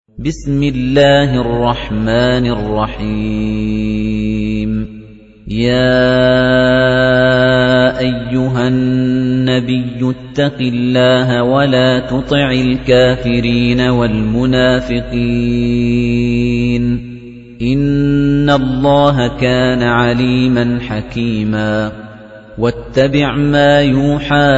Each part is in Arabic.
بسم الله الرحمن الرحيم يا أيها النبي اتق الله ولا تطع الكافرين والمنافقين إن الله كان عليما حكيما واتبع ما يوحى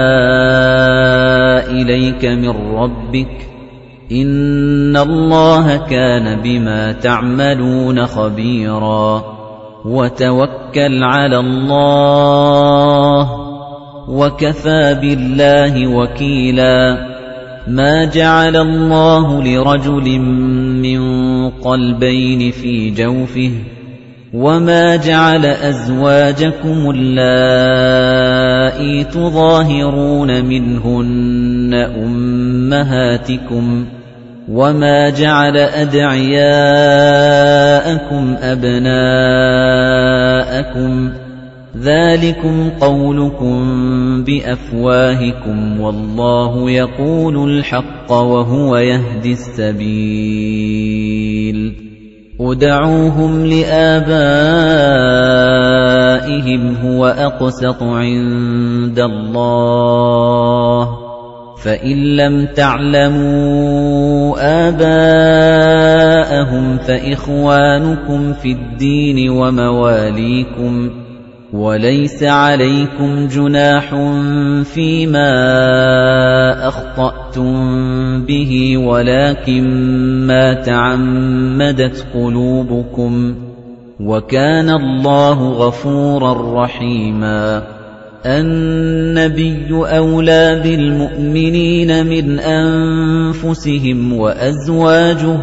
إليك من ربك إِنَّ اللَّهَ كَانَ بِمَا تَعْمَلُونَ خَبِيرًا وَتَوَكَّلْ عَلَى اللَّهِ وَكَفَى بِاللَّهِ وَكِيلًا مَا جَعَلَ اللَّهُ لِرَجُلٍ مِّن قَلْبَيْنِ فِي جَوْفِهِ وَمَا جَعَلَ أَزْوَاجَكُمُ اللَّائِي تُظَاهِرُونَ مِنْهُنَّ أُمَّهَاتِكُمْ وَمَا جَعَلَ أَدْعِيَاءَكُمْ أَبْنَاءَكُمْ ذَلِكُمْ قَوْلُكُمْ بِأَفْوَاهِكُمْ وَاللَّهُ يَقُولُ الْحَقَّ وَهُوَ يَهْدِي السَّبِيلَ ادْعُوهُمْ لِآبَائِهِمْ هُوَ أَقْسَطُ عِندَ اللَّهِ فَإِن لَّمْ تَعْلَمُوا آبَاءَهُمْ فَإِخْوَانُكُمْ فِي الدِّينِ وَمَوَالِيكُمْ وَلَيْسَ عَلَيْكُمْ جُنَاحٌ فِيمَا أَخْطَأْتُم بِهِ وَلَكِن مَّا تَعَمَّدَتْ قُلُوبُكُمْ وَكَانَ اللَّهُ غَفُورًا رَّحِيمًا النَّبِيُّ أَوْلَىٰ بِالْمُؤْمِنِينَ مِنْ أَنفُسِهِمْ وَأَزْوَاجُهُ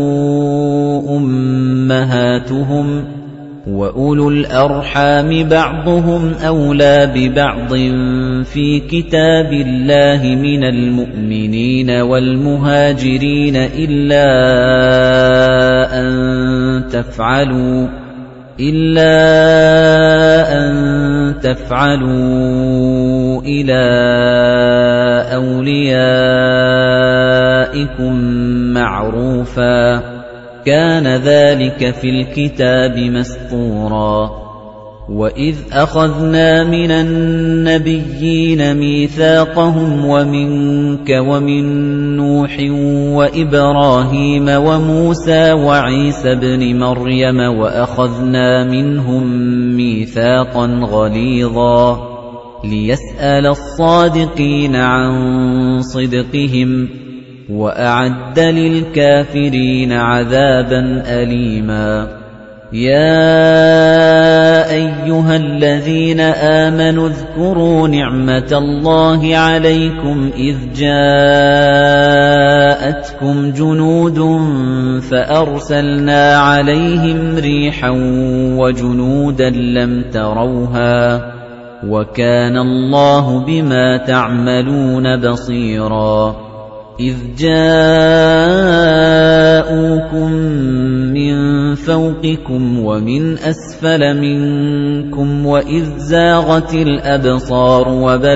أُمَّهَاتُهُمْ وَأُولُو الْأَرْحَامِ بَعْضُهُمْ أَوْلَىٰ بِبَعْضٍ فِي كِتَابِ اللَّهِ مِنَ الْمُؤْمِنِينَ وَالْمُهَاجِرِينَ إِلَّا أَن تَفْعَلُوا إِلَىٰ أَوْلِيَائِكُم مَّعْرُوفًا ۚ كَانَ ذَٰلِكَ فِي الْكِتَابِ مَسْطُورًا وَإِذْ أَخَذْنَا مِنَ النَّبِيِّينَ مِيثَاقَهُمْ وَمِنكَ وَمِن نُّوحٍ وَإِبْرَاهِيمَ وَمُوسَىٰ وَعِيسَى ابْنِ مَرْيَمَ وَأَخَذْنَا مِنْهُم مِّيثَاقًا غَلِيظًا لِّيَسْأَلَ الصَّادِقِينَ عَن صِدْقِهِمْ وَأَعَدَّ لِلْكَافِرِينَ عَذَابًا أَلِيمًا يَا أَيُّهَا الَّذِينَ آمَنُوا اذْكُرُوا نِعْمَةَ اللَّهِ عَلَيْكُمْ إِذْ جَاءَتْكُمْ جُنُودٌ فَأَرْسَلْنَا عَلَيْهِمْ رِيحًا وَجُنُودًا لَّمْ تَرَوْهَا ۚ وَكَانَ اللَّهُ بِمَا تَعْمَلُونَ بَصِيرًا إِذْ جَاءُوكُم مِّن فَوْقِكُمْ وَمِنْ أَسْفَلَ مِنكُمْ وَإِذْ زَاغَتِ الْأَبْصَارُ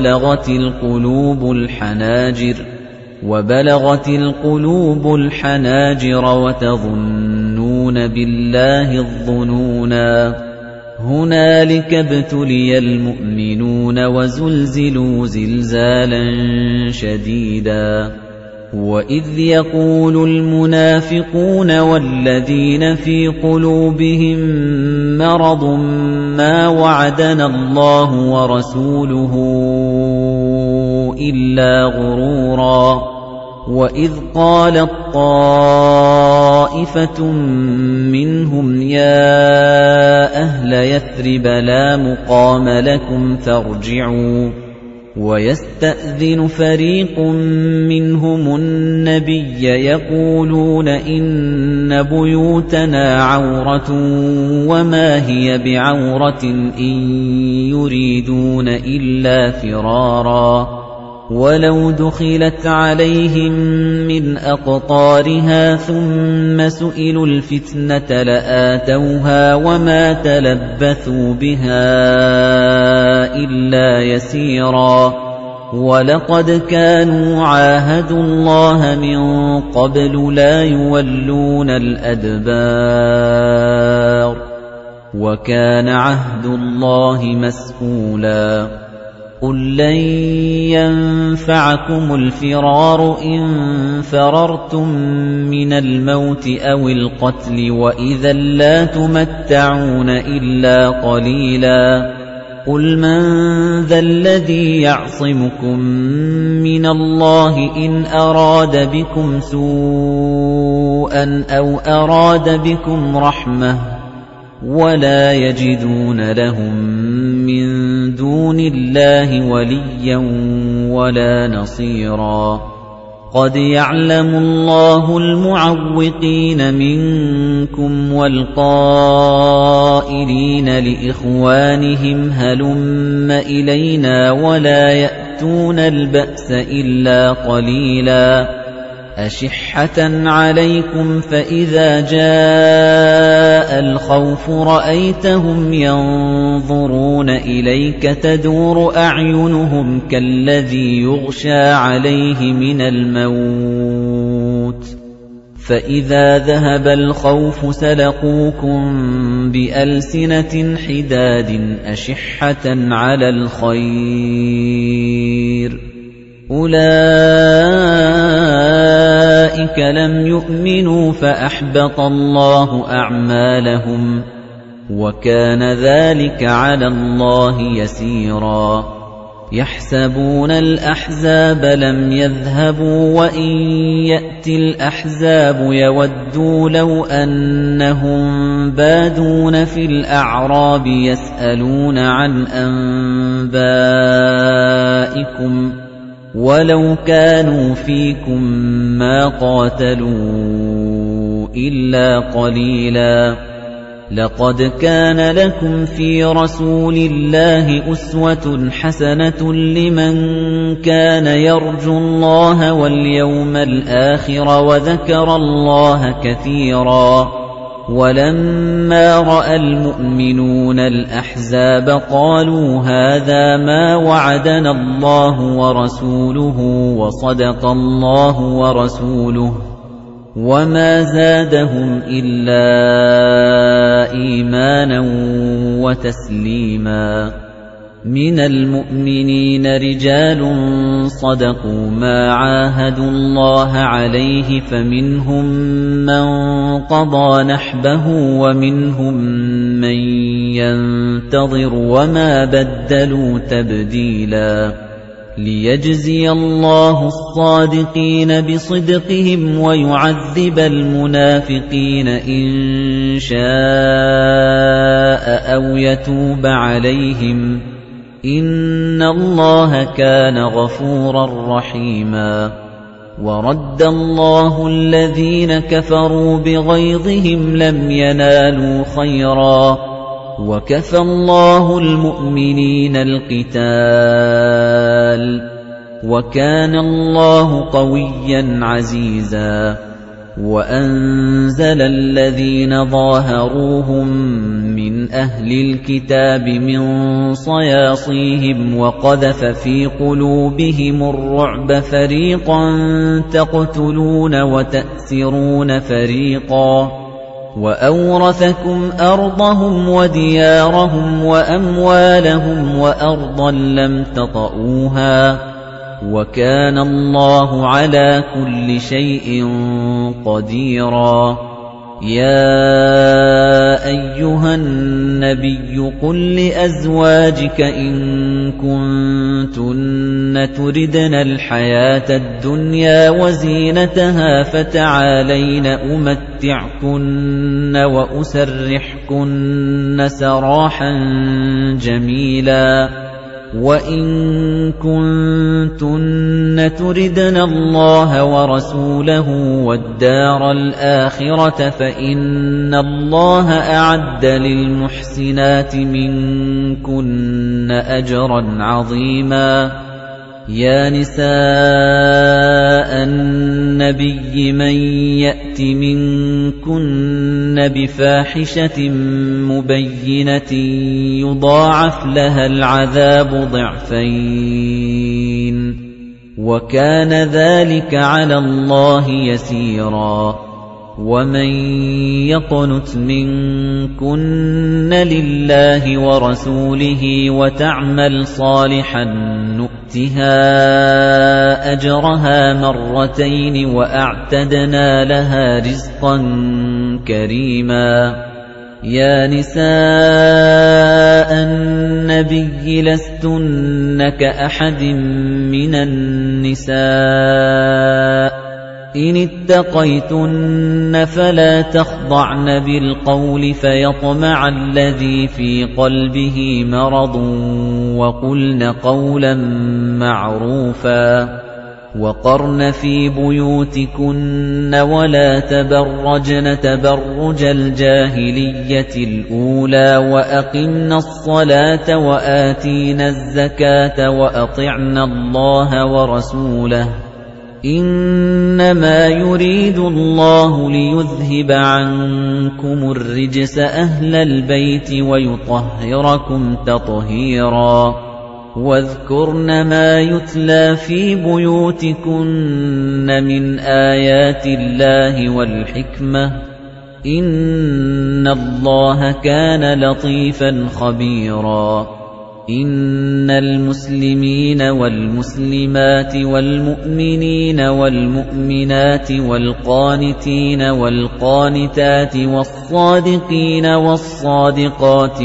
وَبَلَغَتِ الْقُلُوبُ الْحَنَاجِرَ وَتَظُنُّونَ بِاللَّهِ الظُّنُونَا هُنَالِكَ ابْتُلِيَ الْمُؤْمِنُونَ وَزُلْزِلُوا زِلْزَالًا شَدِيدًا وَإِذْ يَقُولُ الْمُنَافِقُونَ وَالَّذِينَ فِي قُلُوبِهِم مَّرَضٌ مَّا وَعَدَنَا اللَّهُ وَرَسُولُهُ إِلَّا غُرُورًا وَإِذْ قَالَت طَّائِفَةٌ مِّنْهُمْ يَا أَهْلَ يَثْرِبَ لَا مُقَامَ لَكُمْ فَارْجِعُوا وَيَسْتَأْذِنُ فَرِيقٌ مِّنْهُمُ النَّبِيَّ يَقُولُونَ إِنَّ بُيُوتَنَا عَوْرَةٌ وَمَا هِيَ بِعَوْرَةٍ إِن يُرِيدُونَ إِلَّا فِرَارًا وَلَوْ دُخِلَتْ عَلَيْهِم مِّنْ أَقْطَارِهَا ثُمَّ سُئِلُوا الْفِتْنَةَ لَآتَوْهَا وَمَا تَلَبَّثُوا بِهَا إِلَّا يَسِيرًا وَلَقَدْ كَانُوا عَاهَدُوا اللَّهَ مِن قَبْلُ لَا يُوَلُّونَ الْأَدْبَارَ وَكَانَ عَهْدُ اللَّهِ مَسْئُولًا قُل لَّن يَنفَعَكُمُ الْفِرَارُ إِن فَرَرْتُم مِّنَ الْمَوْتِ أَوِ الْقَتْلِ وَإِذًا لَّا تُمَتَّعُونَ إِلَّا قَلِيلًا قُلْ مَن ذَا الَّذِي يَعْصِمُكُم مِّنَ اللَّهِ إِنْ أَرَادَ بِكُمْ سُوءًا أَوْ أَرَادَ بِكُمْ رَحْمَةً وَلَا يَجِدُونَ لَهُم مِّن دُونِ اللَّهِ وَلِيًّا وَلَا نَصِيرًا قَدْ يَعْلَمُ اللَّهُ الْمُعَوِّقِينَ مِنكُمْ وَالْقَائِلِينَ لِإِخْوَانِهِمْ هَلُمَّ إِلَيْنَا وَلَا يَأْتُونَ الْبَأْسَ إِلَّا قَلِيلًا أَشِحَّةً عَلَيْكُمْ فَإِذَا جَاءَ الْخَوْفُ رَأَيْتَهُمْ يَنظُرُونَ إِلَيْكَ تَدُورُ أَعْيُنُهُمْ كَالَّذِي يُغْشَىٰ عَلَيْهِ مِنَ الْمَوْتِ فَإِذَا ذَهَبَ الْخَوْفُ سَلَقُوكُم بِأَلْسِنَةٍ حِدَادٍ أَشِحَّةً عَلَى الْخَيْرِ أُولَئِكَ لَمْ يُؤْمِنُوا فَأَحْبَطَ اللَّهُ أَعْمَالَهُمْ وَكَانَ ذَلِكَ عَلَى اللَّهِ يَسِيرًا يَحْسَبُونَ الْأَحْزَابَ لَمْ يَذْهَبُوا وَإِن يَأْتِ الْأَحْزَابُ يَوَدُّوا لَوْ أَنَّهُم بَادُونَ فِي الْأَعْرَابِ يَسْأَلُونَ عَنْ أَنبَائِكُمْ وَلَوْ كَانُوا فِيكُم مَّا قَاتَلُوا إِلَّا قَلِيلًا لَقَدْ كَانَ لَكُمْ فِي رَسُولِ اللَّهِ أُسْوَةٌ حَسَنَةٌ لِّمَن كَانَ يَرْجُو اللَّهَ وَالْيَوْمَ الْآخِرَ وَذَكَرَ اللَّهَ كَثِيرًا وَلَمَّا رَأَى الْمُؤْمِنُونَ الْأَحْزَابَ قَالُوا هَذَا مَا وَعَدَنَا اللَّهُ وَرَسُولُهُ وَصَدَقَ اللَّهُ وَرَسُولُهُ وَمَا زَادَهُمْ إِلَّا إِيمَانًا وَتَسْلِيمًا مِنَ الْمُؤْمِنِينَ رِجَالٌ صَدَقُوا مَا عَاهَدُوا اللَّهَ عَلَيْهِ فَمِنْهُم مَّن قَضَىٰ نَحْبَهُ وَمِنْهُم مَّن يَنتَظِرُ وَمَا بَدَّلُوا تَبْدِيلًا لِيَجْزِيَ اللَّهُ الصَّادِقِينَ بِصِدْقِهِمْ وَيُعَذِّبَ الْمُنَافِقِينَ إِن شَاءَ أَوْ يَتُوبَ عَلَيْهِمْ إِنَّ اللَّهَ كَانَ غَفُورًا رَّحِيمًا وَرَدَّ اللَّهُ الَّذِينَ كَفَرُوا بِغَيْظِهِمْ لَمْ يَنَالُوا خَيْرًا وَكَفَى اللَّهُ الْمُؤْمِنِينَ الْقِتَالَ وَكَانَ اللَّهُ قَوِيًّا عَزِيزًا وَأَنزَلَ الَّذِينَ ظَاهَرُوهُم مِّنْ أَهْلِ الْكِتَابِ مِنْ صَيَاصِيهِمْ وَقَذَفَ فِي قُلُوبِهِمُ الرُّعْبَ فَرِيقًا تَقْتُلُونَ وَتَأْسِرُونَ فَرِيقًا وَأَوْرَثَكُمْ أَرْضَهُمْ وَدِيَارَهُمْ وَأَمْوَالَهُمْ وَأَرْضًا لَّمْ تَطَئُوهَا وَكَانَ اللَّهُ عَلَى كُلِّ شَيْءٍ قَدِيرًا يَا أَيُّهَا النَّبِيُّ قُل لِّأَزْوَاجِكَ إِن كُنتُنَّ تُرِدْنَ الْحَيَاةَ الدُّنْيَا وَزِينَتَهَا فَتَعَالَيْنَ أُمَتِّعْكُنَّ وَأُسَرِّحْكُنَّ سَرَاحًا جَمِيلًا وَإِن كُنتُنَّ تُرِدْنَ اللَّهَ وَرَسُولَهُ وَالدَّارَ الْآخِرَةَ فَإِنَّ اللَّهَ أَعَدَّ لِلْمُحْسِنَاتِ مِنكُنَّ أَجْرًا عَظِيمًا يَا نِسَاءَ النَّبِيِّ مَن يَأْتِ مِنكُنَّ بِفَاحِشَةٍ مُبَيِّنَةٍ يُضَاعَفْ لَهَا الْعَذَابُ ضِعْفَيْنِ ۚ وَكَانَ ذَلِكَ عَلَى اللَّهِ يَسِيرًا. وَمَن يَقْنُتْ مِنكُنَّ لِلَّهِ وَرَسُولِهِ وَتَعْمَلْ صَالِحًا نُؤْتِهَا أَجْرَهَا مَرَّتَيْنِ وَأَعْتَدْنَا لَهَا رِزْقًا كَرِيمًا. يَا نِسَاءَ النَّبِيِّ لَسْتُنَّ كَأَحَدٍ مِّنَ النِّسَاءِ إِنِ اتَّقَيْتُنَّ فَلَا تَخْضَعْنَ بِالْقَوْلِ فَيَطْمَعَ الَّذِي فِي قَلْبِهِ مَرَضٌ وَقُلْنَ قَوْلًا مَّعْرُوفًا. وَقَرْنَ فِي بُيُوتِكُنَّ وَلَا تَبَرَّجْنَ تَبَرُّجَ الْجَاهِلِيَّةِ الْأُولَىٰ وَأَقِمْنَ الصَّلَاةَ وَآتِينَ الزَّكَاةَ وَأَطِعْنَ اللَّهَ وَرَسُولَهُ ۚ إِنَّمَا يُرِيدُ اللَّهُ لِيُذْهِبَ عَنكُمُ الرِّجْسَ أَهْلَ الْبَيْتِ وَيُطَهِّرَكُمْ تَطْهِيرًا. وَاذْكُرْنَ مَا يُتْلَىٰ فِي بُيُوتِكُنَّ مِنْ آيَاتِ اللَّهِ وَالْحِكْمَةِ ۚ إِنَّ اللَّهَ كَانَ لَطِيفًا خَبِيرًا. إِنَّ الْمُسْلِمِينَ وَالْمُسْلِمَاتِ وَالْمُؤْمِنِينَ وَالْمُؤْمِنَاتِ وَالْقَانِتِينَ وَالْقَانِتَاتِ وَالصَّادِقِينَ وَالصَّادِقَاتِ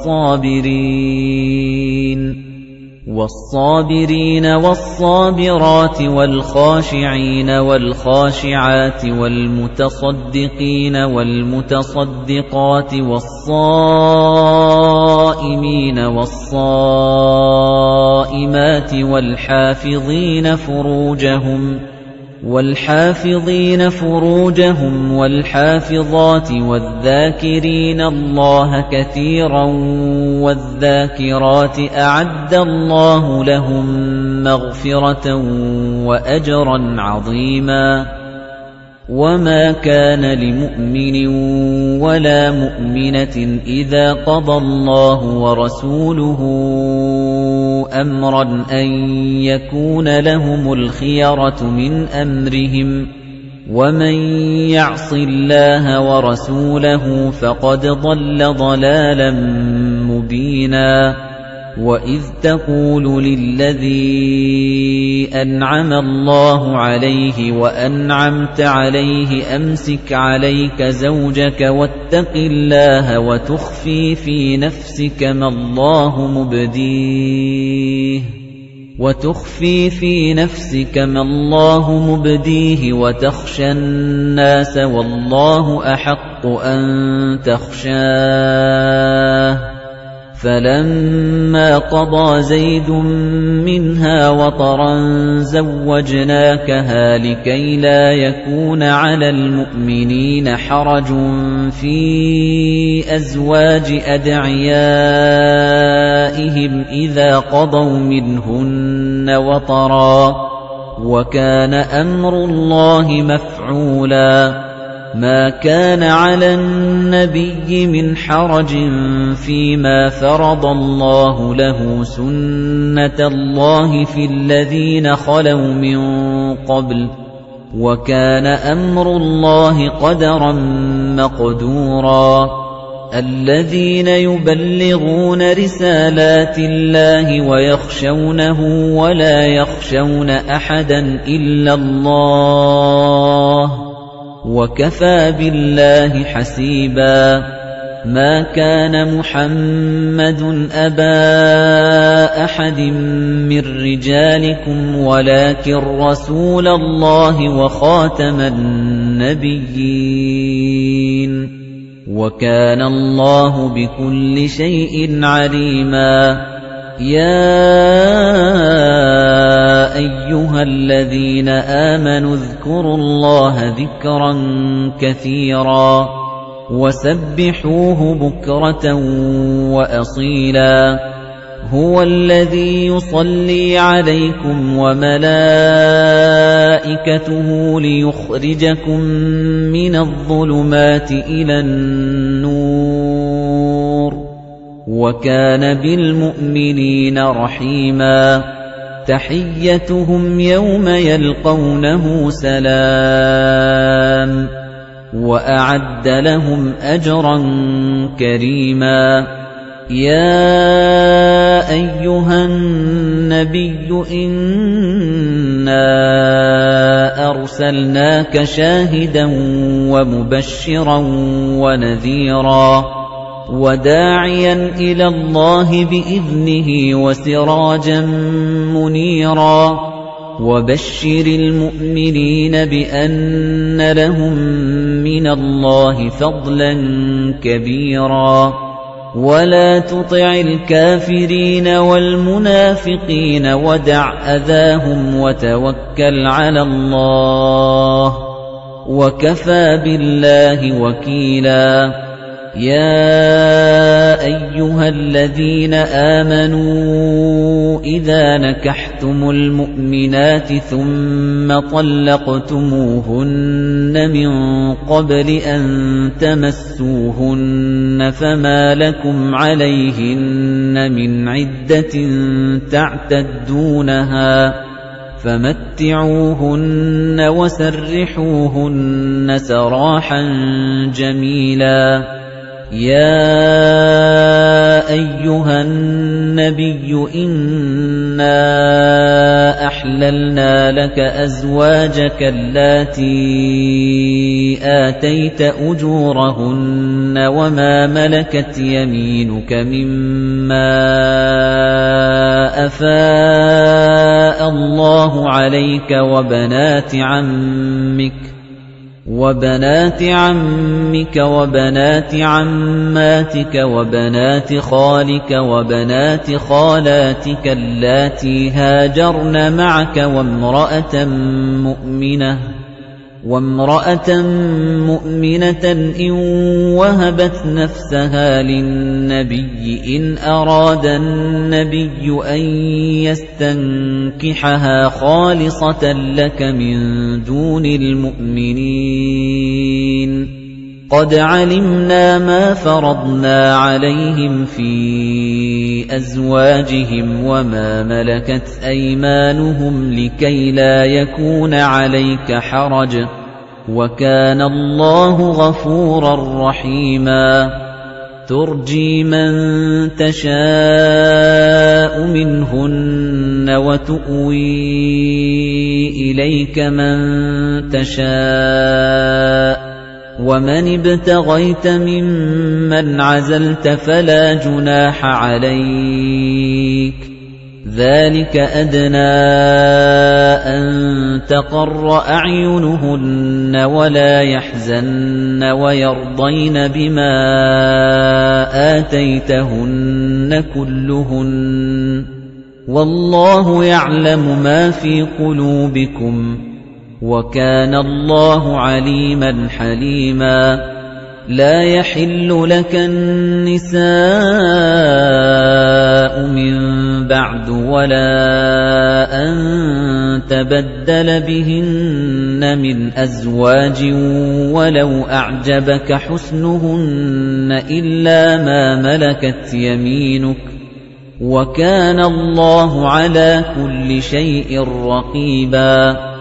وَالصَّابِرِينَ وَالصَّابِرَاتِ وَالْخَاشِعِينَ وَالْخَاشِعَاتِ وَالْمُتَصَدِّقِينَ وَالْمُتَصَدِّقَاتِ وَالصَّائِمِينَ وَالصَّائِمَاتِ وَالْحَافِظِينَ فُرُوجَهُمْ وَالْحَافِظَاتِ وَالذَّاكِرِينَ اللَّهَ كَثِيرًا وَالذَّاكِرَاتِ أَعَدَّ اللَّهُ لَهُم مَّغْفِرَةً وَأَجْرًا عَظِيمًا. وَمَا كَانَ لِمُؤْمِنٍ وَلَا مُؤْمِنَةٍ إِذَا قَضَى اللَّهُ وَرَسُولُهُ أَمْرًا أَن يَكُونَ لَهُمُ الْخِيَرَةُ مِنْ أَمْرِهِمْ ۗ وَمَن يَعْصِ اللَّهَ وَرَسُولَهُ فَقَدْ ضَلَّ ضَلَالًا مُّبِينًا. وَإِذْ تَقُولُ لِلَّذِي أَنْعَمَ اللَّهُ عَلَيْهِ وَأَنْعَمْتَ عَلَيْهِ أَمْسِكْ عَلَيْكَ زَوْجَكَ وَاتَّقِ اللَّهَ وَتُخْفِي فِي نَفْسِكَ مَا اللَّهُ مُبْدِيهِ وَتَخْشَى النَّاسَ وَاللَّهُ أَحَقُّ أَن تَخْشَاهُ. فَلَمَّا قَضَىٰ زَيْدٌ مِّنْهَا وَطَرًا زَوَّجْنَاكَهَا لِكَيْ لَا يَكُونَ عَلَى الْمُؤْمِنِينَ حَرَجٌ فِي أَزْوَاجِ أَدْعِيَائِهِمْ إِذَا قَضَوْا مِنْهُنَّ وَطَرًا ۚ وَكَانَ أَمْرُ اللَّهِ مَفْعُولًا. مَا كَانَ عَلَى النَّبِيِّ مِنْ حَرَجٍ فِيمَا فَرَضَ اللَّهُ لَهُ ۖ سُنَّةَ اللَّهِ فِي الَّذِينَ خَلَوْا مِن قَبْلُ ۚ وَكَانَ أَمْرُ اللَّهِ قَدَرًا مَّقْدُورًا. الَّذِينَ يُبَلِّغُونَ رِسَالَاتِ اللَّهِ وَيَخْشَوْنَهُ وَلَا يَخْشَوْنَ أَحَدًا إِلَّا اللَّهَ ۗ وَكَفَىٰ بِاللَّهِ حَسِيبًا. مَا كَانَ مُحَمَّدٌ أَبَا أَحَدٍ مِّن رِّجَالِكُمْ وَلَٰكِن رَّسُولَ اللَّهِ وَخَاتَمَ النَّبِيِّينَ. وَكَانَ اللَّهُ بِكُلِّ شَيْءٍ عَلِيمًا. يَا أَيُّهَا الَّذِينَ آمَنُوا اذْكُرُوا اللَّهَ ذِكْرًا كَثِيرًا وَسَبِّحُوهُ بُكْرَةً وَأَصِيلًا. هُوَ الَّذِي يُصَلِّي عَلَيْكُمْ وَمَلَائِكَتُهُ لِيُخْرِجَكُم مِّنَ الظُّلُمَاتِ إِلَى النُّورِ ۚ وَكَانَ بِالْمُؤْمِنِينَ رَحِيمًا تَحِيَّتُهُمْ يَوْمَ يَلْقَوْنَهُ سَلَامٌ ۚ وَأَعَدَّ لَهُمْ أَجْرًا كَرِيمًا يَا أَيُّهَا النَّبِيُّ إِنَّا أَرْسَلْنَاكَ شَاهِدًا وَمُبَشِّرًا وَنَذِيرًا وَدَاعِيًا إِلَى اللَّهِ بِإِذْنِهِ وَسِرَاجًا مُنِيرًا وَبَشِّرِ الْمُؤْمِنِينَ بِأَنَّ لَهُم مِّنَ اللَّهِ فَضْلًا كَبِيرًا وَلَا تُطِعِ الْكَافِرِينَ وَالْمُنَافِقِينَ وَدَعْ أَذَاهُمْ وَتَوَكَّلْ عَلَى اللَّهِ ۚ وَكَفَىٰ بِاللَّهِ وَكِيلًا يَا أَيُّهَا الَّذِينَ آمَنُوا إِذَا نَكَحْتُمُ الْمُؤْمِنَاتِ ثُمَّ طَلَّقْتُمُوهُنَّ مِن قَبْلِ أَن تَمَسُّوهُنَّ فَمَا لَكُمْ عَلَيْهِنَّ مِنْ عِدَّةٍ تَعْتَدُّونَهَا فَمَتِّعُوهُنَّ وَسَرِّحُوهُنَّ سَرَاحًا جَمِيلًا يَا أَيُّهَا النَّبِيُّ إِنَّا أَحْلَلْنَا لَكَ أَزْوَاجَكَ اللَّاتِي آتَيْتَ أُجُورَهُنَّ وَمَا مَلَكَتْ يَمِينُكَ مِمَّا أَفَاءَ اللَّهُ عَلَيْكَ وَبَنَاتِ عَمِّكَ وَبَنَاتِ عَمَّاتِكَ وَبَنَاتِ خَالِكَ وَبَنَاتِ خَالَاتِكَ اللَّاتِي هَاجَرْنَ مَعَكَ وَامْرَأَةً مُّؤْمِنَةً إِن وَهَبَتْ نَفْسَهَا لِلنَّبِيِّ إِنْ أَرَادَ النَّبِيُّ أَن يَسْتَنكِحَهَا خَالِصَةً لَّكَ مِن دُونِ الْمُؤْمِنِينَ ۗ قَدْ عَلِمْنَا مَا فَرَضْنَا عَلَيْهِمْ فِي أَزْوَاجِهِمْ وَمَا مَلَكَتْ أَيْمَانُهُمْ لِكَيْلَا يَكُونَ عَلَيْكَ حَرَجٌ ۗ وَكَانَ اللَّهُ غَفُورًا رَّحِيمًا تُرْجِي مَن تَشَاءُ مِنْهُنَّ وَتُؤْوِي إِلَيْكَ مَن تَشَاءُ ۖ وَمَنِ ابْتَغَيْتَ مِمَّنْ عَزَلْتَ فَلَا جُنَاحَ عَلَيْكَ ۚ ذَلِكَ أَدْنَىٰ أَن تَقَرَّ أَعْيُنُهُنَّ وَلَا يَحْزَنَّ وَيَرْضَيْنَ بِمَا آتَيْتَهُنَّ كُلُّهُنَّ ۚ وَاللَّهُ يَعْلَمُ مَا فِي قُلُوبِكُمْ ۚ وَكَانَ اللَّهُ عَلِيمًا حَلِيمًا لَا يَحِلُّ لَكَ النِّسَاءُ مِن بَعْدُ وَلَا أَن تَبَدَّلَ بِهِنَّ مِنْ أَزْوَاجٍ وَلَوْ أَعْجَبَكَ حُسْنُهُنَّ إِلَّا مَا مَلَكَتْ يَمِينُكَ ۗ وَكَانَ اللَّهُ عَلَىٰ كُلِّ شَيْءٍ رَّقِيبًا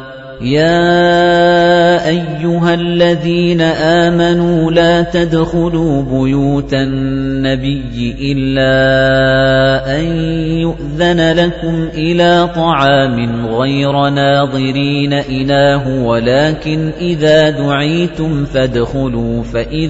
يَا أَيُّهَا الَّذِينَ آمَنُوا لَا تَدْخُلُوا بُيُوتَ النَّبِيِّ إِلَّا أَن يُؤْذَنَ لَكُمْ إِلَىٰ طَعَامٍ غَيْرَ نَاظِرِينَ إِنَاهُ وَلَٰكِنْ إِذَا دُعِيتُمْ فَادْخُلُوا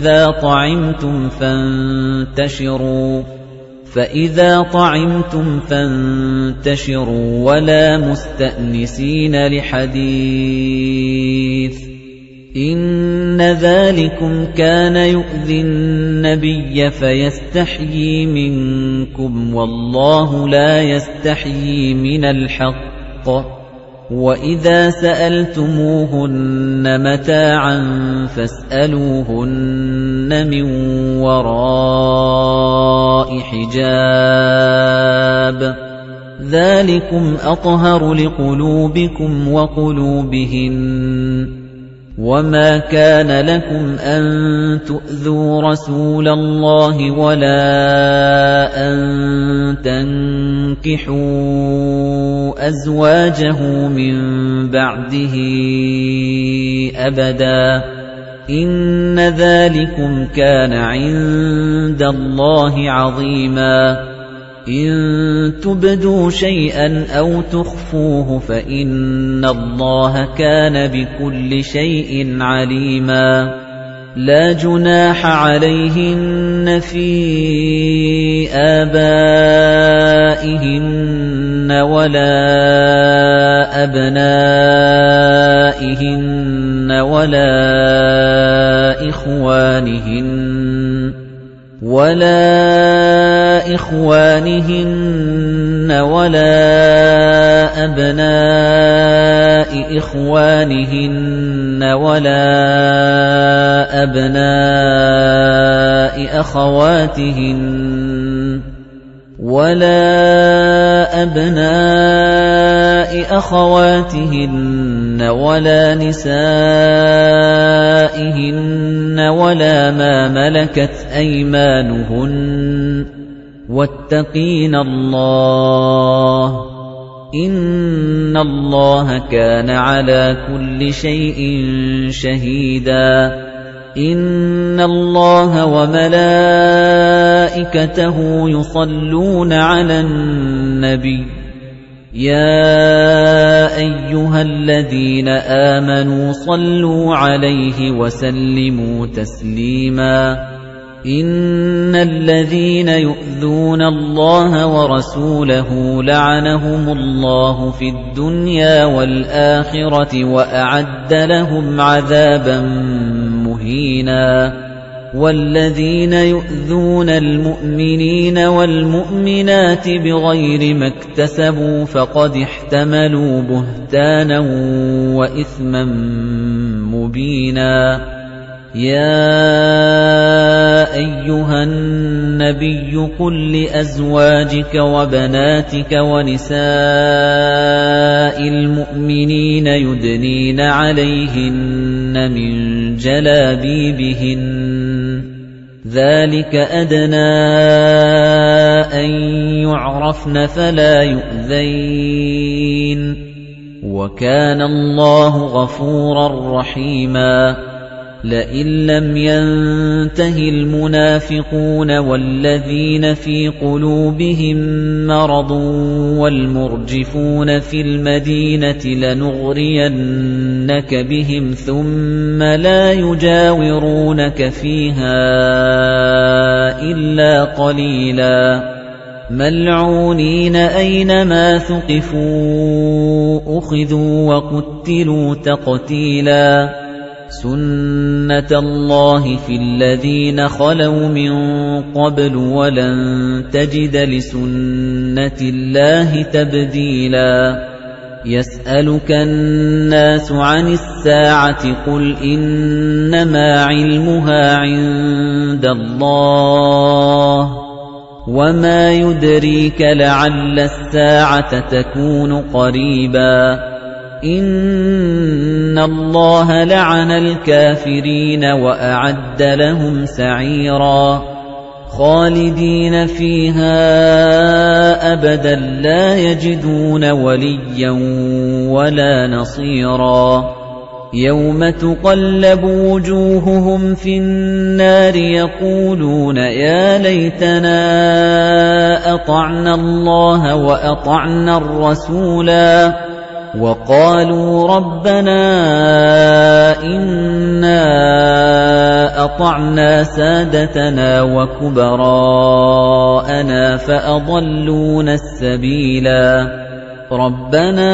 فَإِذَا طَعِمْتُمْ فَانتَشِرُوا وَلَا مُسْتَأْنِسِينَ لِحَدِيثٍ ۚ إِنَّ ذَٰلِكُمْ كَانَ يُؤْذِي النَّبِيَّ فَيَسْتَحْيِي مِنكُمْ ۖ وَاللَّهُ لَا يَسْتَحْيِي مِنَ الْحَقِّ ۚ وَإِذَا سَأَلْتُمُوهُنَّ مَتَاعًا فَاسْأَلُوهُنَّ مِنْ وَرَاءِ حِجَابٍ ذَلِكُمْ أَطْهَرُ لِقُلُوبِكُمْ وَقُلُوبِهِنَّ وَمَا كَانَ لَكُمْ أَن تُؤْذُوا رَسُولَ اللَّهِ وَلَا أَن تَنكِحُوا أَزْوَاجَهُ مِن بَعْدِهِ أَبَدًا إِنَّ ذَلِكُمْ كَانَ عِندَ اللَّهِ عَظِيمًا إِن تُبْدُوا شَيْئًا أَوْ تُخْفُوهُ فَإِنَّ اللَّهَ كَانَ بِكُلِّ شَيْءٍ عَلِيمًا لَا جُنَاحَ عَلَيْهِنَّ فِي آبَائِهِنَّ وَلَا أَبْنَائِهِنَّ وَلَا إِخْوَانِهِنَّ وَلَا أَبْنَاءِ إِخْوَانِهِنَّ وَلَا أَبْنَاءِ أَخَوَاتِهِنَّ وَلَا نِسَائِهِنَّ وَلَا مَا مَلَكَتْ أَيْمَانُهُنَّ وَاتَّقِينَ اللَّهَ إِنَّ اللَّهَ كَانَ عَلَى كُلِّ شَيْءٍ شَهِيدًا إِنَّ اللَّهَ وَمَلَائِكَتَهُ يُصَلُّونَ عَلَى النَّبِيِّ يَا أَيُّهَا الَّذِينَ آمَنُوا صَلُّوا عَلَيْهِ وَسَلِّمُوا تَسْلِيمًا إِنَّ الَّذِينَ يُؤْذُونَ اللَّهَ وَرَسُولَهُ لَعَنَهُمُ اللَّهُ فِي الدُّنْيَا وَالْآخِرَةِ وَأَعَدَّ لَهُمْ عَذَابًا مُهِينًا وَالَّذِينَ يُؤْذُونَ الْمُؤْمِنِينَ وَالْمُؤْمِنَاتِ بِغَيْرِ مَا اكْتَسَبُوا فَقَدِ احْتَمَلُوا بُهْتَانًا وَإِثْمًا مُبِينًا يَا أَيُّهَا النَّبِيُّ قُل لِّأَزْوَاجِكَ وَبَنَاتِكَ وَنِسَاءِ الْمُؤْمِنِينَ يُدْنِينَ عَلَيْهِنَّ مِن جَلَابِيبِهِنَّ ذَلِكَ أَدْنَىٰ أَن يُعْرَفْنَ فَلَا يُؤْذَيْنَ وَكَانَ اللَّهُ غَفُورًا رَّحِيمًا لَئِن لَّمْ يَنتَهِ الْمُنَافِقُونَ وَالَّذِينَ فِي قُلُوبِهِم مَّرَضٌ وَالْمُرْجِفُونَ فِي الْمَدِينَةِ لَنُغْرِيَنَّكَ بِهِمْ ثُمَّ لَا يُجَاوِرُونَكَ فِيهَا إِلَّا قَلِيلًا مَّلْعُونِينَ أَيْنَمَا ثُقِفُوا أُخِذُوا وَقُتِّلُوا تَقْتِيلًا سُنَّةَ اللَّهِ فِي الَّذِينَ خَلَوْا مِن قَبْلُ وَلَن تَجِدَ لِسُنَّةِ اللَّهِ تَبْدِيلًا يَسْأَلُكَ النَّاسُ عَنِ السَّاعَةِ قُلْ إِنَّمَا عِلْمُهَا عِندَ اللَّهِ وَمَا يُدْرِيكَ لَعَلَّ السَّاعَةَ تَكُونُ قَرِيبًا إِنَّ اللَّهَ لَعَنَ الْكَافِرِينَ وَأَعَدَّ لَهُمْ سَعِيرًا خَالِدِينَ فِيهَا أَبَدًا لَّا يَجِدُونَ وَلِيًّا وَلَا نَصِيرًا يَوْمَ تُقَلَّبُ وُجُوهُهُمْ فِي النَّارِ يَقُولُونَ يَا لَيْتَنَا أَطَعْنَا اللَّهَ وَأَطَعْنَا الرَّسُولَا وَقَالُوا رَبَّنَا إِنَّا أَطَعْنَا سَادَتَنَا وَكُبَرَاءَنَا فَأَضَلُّونَا السَّبِيلَا رَبَّنَا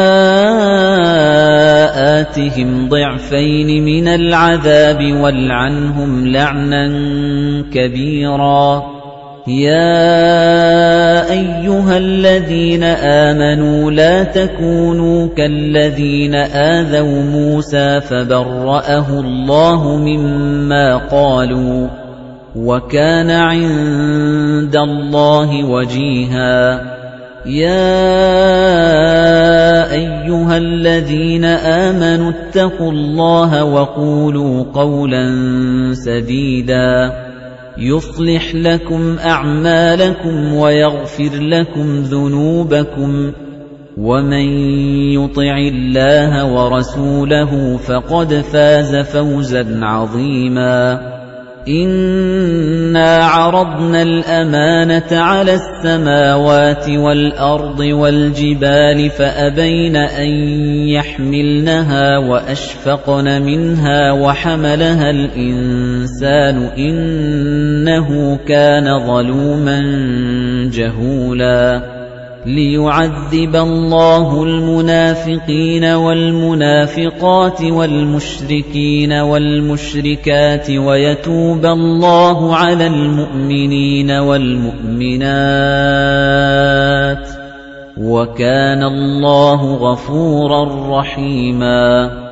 آتِهِمْ ضِعْفَيْنِ مِنَ الْعَذَابِ وَالْعَنْهُمْ لَعْنًا كَبِيرًا يَا أَيُّهَا الَّذِينَ آمَنُوا لَا تَكُونُوا كَالَّذِينَ آذَوْا مُوسَىٰ فَبَرَّأَهُ اللَّهُ مِمَّا قَالُوا ۚ وَكَانَ عِندَ اللَّهِ وَجِيهًا يَا أَيُّهَا الَّذِينَ آمَنُوا اتَّقُوا اللَّهَ وَقُولُوا قَوْلًا سَدِيدًا يُصْلِحْ لَكُمْ أَعْمَالَكُمْ وَيَغْفِرْ لَكُمْ ذُنُوبَكُمْ وَمَن يُطِعِ اللَّهَ وَرَسُولَهُ فَقَدْ فَازَ فَوْزًا عَظِيمًا إِنَّا عَرَضْنَا الْأَمَانَةَ عَلَى السَّمَاوَاتِ وَالْأَرْضِ وَالْجِبَالِ فَأَبَيْنَ أَن يَحْمِلْنَهَا وَأَشْفَقْنَ مِنْهَا وَحَمَلَهَا الْإِنسَانُ إِنَّهُ كَانَ ظَلُومًا جَهُولًا لِيُعَذِّبَ اللَّهُ الْمُنَافِقِينَ وَالْمُنَافِقَاتِ وَالْمُشْرِكِينَ وَالْمُشْرِكَاتِ وَيَتُوبَ اللَّهُ عَلَى الْمُؤْمِنِينَ وَالْمُؤْمِنَاتِ وَكَانَ اللَّهُ غَفُورًا رَّحِيمًا